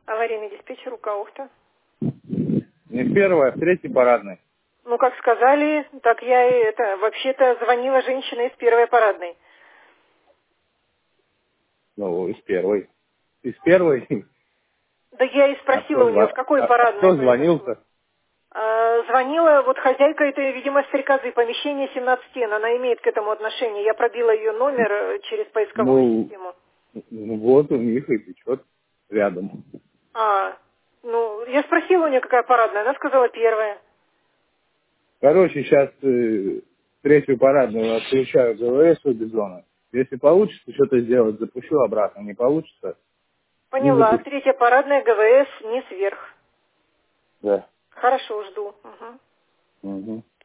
Аварийный диспетчер УК-Ухта. Не в первой, а в третьей парадной. Ну, как сказали, так я и вообще-то звонила женщина из первой парадной. Ну, из первой. Из первой? Да я и спросила у нее, в какой парадной кто произошло. звонил-то? Звонила вот хозяйка, это, видимо, стрекозы, помещение 17Н, она имеет к этому отношение. Я пробила ее номер через поисковую систему. Ну вот у них и течет рядом. Я спросила у нее, какая парадная, она сказала первая. Короче, сейчас третью парадную отключаю ГВС у Бизона. Если получится что-то сделать, запущу обратно. Не получится, не Поняла, запущу. третья парадная ГВС, низ вверх. Да. Хорошо, жду. Угу. Угу.